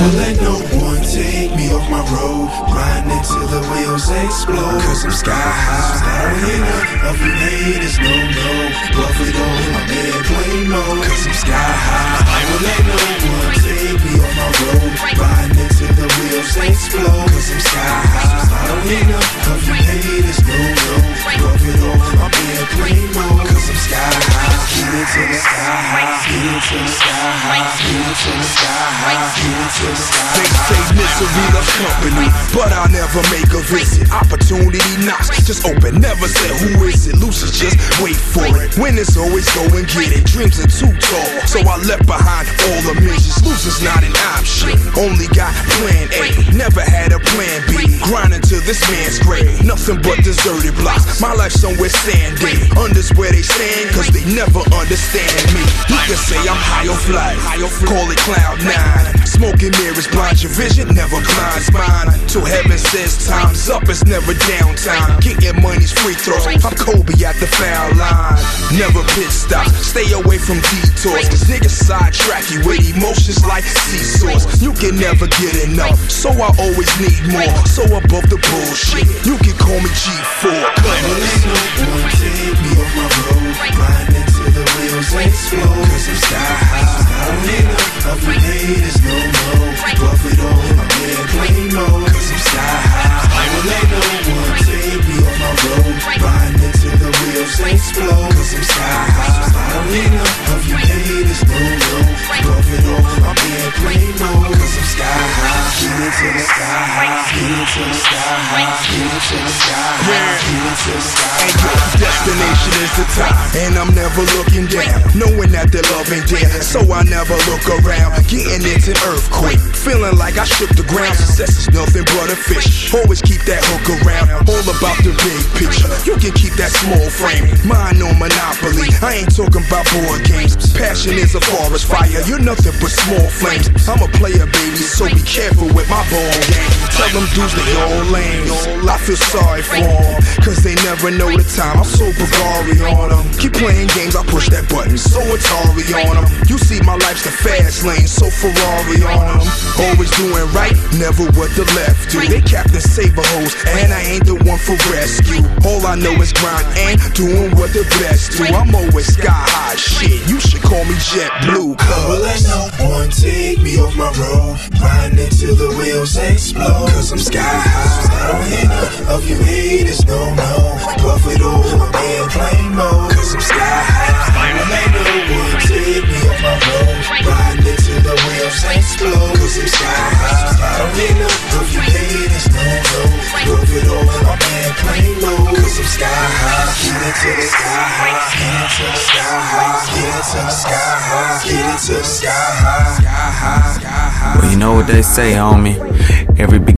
will let no one take me off my road, riding till the wheels explode. Cause I'm sky high, I don't hear none of you haters, no, buff it on my airplane mode. Cause I'm sky high, I will let no one take me off my road, riding till the wheels explode. Cause I'm sky high, I don't hear none of you haters, no, buff it on my airplane mode. Cause I'm sky high, get it to the sky high, get it to the sky high, get it to the sky high, get it to the sky high. They say misery loves company, but I'll never make a visit. Opportunity knocks, just open, never say who is it. Losers just wait for it. Winners always go and get it. Dreams are too tall, so I left behind all the midgets. Losers not an option, only got plan A. Never had a plan B. Grinding till this man's grave. Nothing but deserted blocks. My life somewhere sandy. Unders where they stand, cause they never understand me. You can say I'm high off life, call it cloud nine. Smoking mirrors blind your vision, never blinds mine. Till heaven says time's up, it's never downtime. Getting money's free throws, I'm Kobe at the foul line. Never pit stop, stay away from detours. Cause niggas sidetrack you with emotions like seesaws. You can never get enough, so I always need more. So above the bullshit, you can call me G4. Well, ain't no one take me off my road, riding till the wheels explode. Cause I'm sky high, I don't hear none of you haters, no, buff it on my airplane mode. Cause I'm sky high, I will let no one take me off my road, riding till the wheels explode. Cause I'm sky high, I don't hear none of you haters, no, buff it on my airplane mode. Cause I'm sky high, get it to the sky high, get it to the sky high, get it to the sky high, get it to the sky high. And your destination is the top, and I'm never looking down, knowing that the love ain't there, so I never look around. Getting into an earthquake, feeling like I shook the ground. Success is nothing but a fish, always keep that hook around. All about the big picture, you can keep that small frame. Mine on Monopoly, I ain't talking about board games. Passion is a forest fire, you're nothing but small flames. I'm a player, baby, so be careful with my ball game. Tell them dudes they all lame, I feel sorry for them, cause they never know the time. I'm so Bulgari on them. Keep playing games, I push that button, so Atari on them. You see my life's the fast lane, so Ferrari on them. Always doing right, never what the left do. They Captain Saber hoes, and I ain't the one for rescue. All I know is grind and doing what the best do. I'm always sky high, shit, you should call me JetBlue. Well, let no one take me off my road, riding till the wheels explode. Cause I'm sky high, I don't hear none of you haters, no, buff it over my airplane mode. Cause I'm sky high, well, let no one take me off my road, riding till the wheels explode. Cause I'm sky high, I don't hear none of you haters, no, buff it over my airplane mode. Cause I'm sky high, get it to the sky high, get it to the sky high, get it to the sky high, get it to the sky high, sky high, sky high. Well, you know what they say, homie. Every